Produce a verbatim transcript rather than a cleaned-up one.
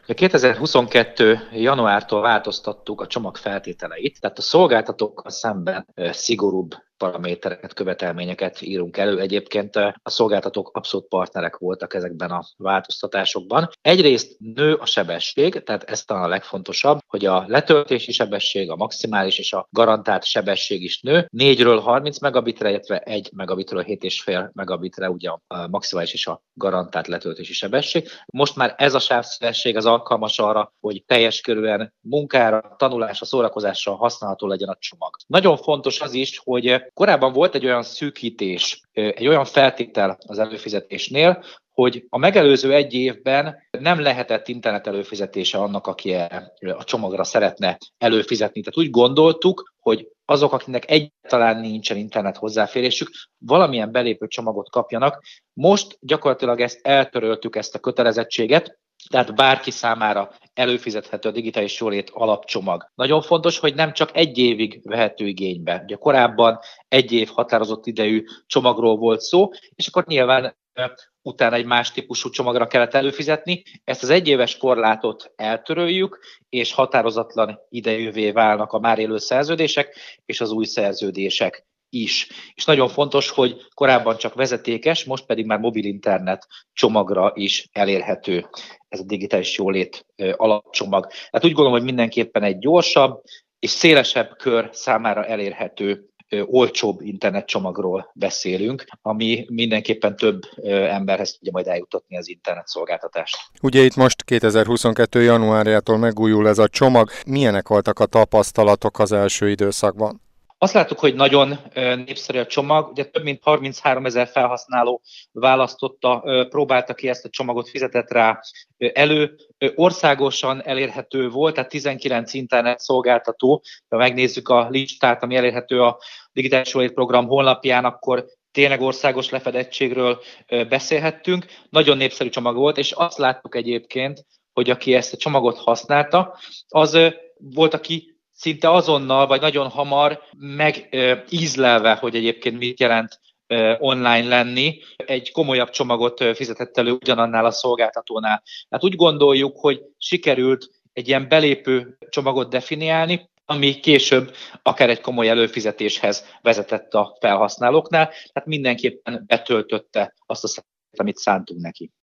kétezer-huszonkettő. januártól változtattuk a csomag feltételeit, tehát a szolgáltatókkal szemben ö, szigorúbb paramétereket, követelményeket írunk elő. Egyébként a szolgáltatók abszolút partnerek voltak ezekben a változtatásokban. Egyrészt nő a sebesség, tehát ez talán a legfontosabb, hogy a letöltési sebesség, a maximális és a garantált sebesség is nő. négyről harminc megabitre, illetve egy megabitről hét egész öt megabitre ugye a maximális és a garantált letöltési sebesség. Most már ez a sávszélesség az alkalmas arra, hogy teljes körűen munkára, tanulásra, szórakozásra használható legyen a csomag. Nagyon fontos az is, hogy korábban volt egy olyan szűkítés, egy olyan feltétel az előfizetésnél, hogy a megelőző egy évben nem lehetett internet előfizetése annak, aki a csomagra szeretne előfizetni. Tehát úgy gondoltuk, hogy azok, akiknek egyáltalán nincsen internet hozzáférésük, valamilyen belépő csomagot kapjanak. Most gyakorlatilag ezt eltöröltük, ezt a kötelezettséget, tehát bárki számára előfizethető a digitális jólét alapcsomag. Nagyon fontos, hogy nem csak egy évig vehető igénybe. Ugye korábban egy év határozott idejű csomagról volt szó, és akkor nyilván utána egy más típusú csomagra kellett előfizetni. Ezt az egyéves korlátot eltöröljük, és határozatlan idejűvé válnak a már élő szerződések és az új szerződések is. És nagyon fontos, hogy korábban csak vezetékes, most pedig már mobil internet csomagra is elérhető ez a digitális jólét alapcsomag. Tehát úgy gondolom, hogy mindenképpen egy gyorsabb és szélesebb kör számára elérhető olcsóbb internetcsomagról beszélünk, ami mindenképpen több emberhez tudja majd eljutatni az internetszolgáltatást. Ugye itt most kétezer-huszonkettő. januárjától megújul ez a csomag. Milyenek voltak a tapasztalatok az első időszakban? Azt láttuk, hogy nagyon népszerű a csomag, ugye több mint harmincháromezer felhasználó választotta, próbálta ki ezt a csomagot, fizetett rá elő. Országosan elérhető volt, tehát tizenkilenc internet szolgáltató, ha megnézzük a listát, ami elérhető a Digitális Jólét Program honlapján, akkor tényleg országos lefedettségről beszélhettünk. Nagyon népszerű csomag volt, és azt láttuk egyébként, hogy aki ezt a csomagot használta, az volt, aki szinte azonnal, vagy nagyon hamar megízlelve, hogy egyébként mit jelent online lenni, egy komolyabb csomagot fizetett elő ugyanannál a szolgáltatónál. Hát úgy gondoljuk, hogy sikerült egy ilyen belépő csomagot definiálni, ami később akár egy komoly előfizetéshez vezetett a felhasználóknál, tehát mindenképpen betöltötte azt a szerepet, amit szántunk neki.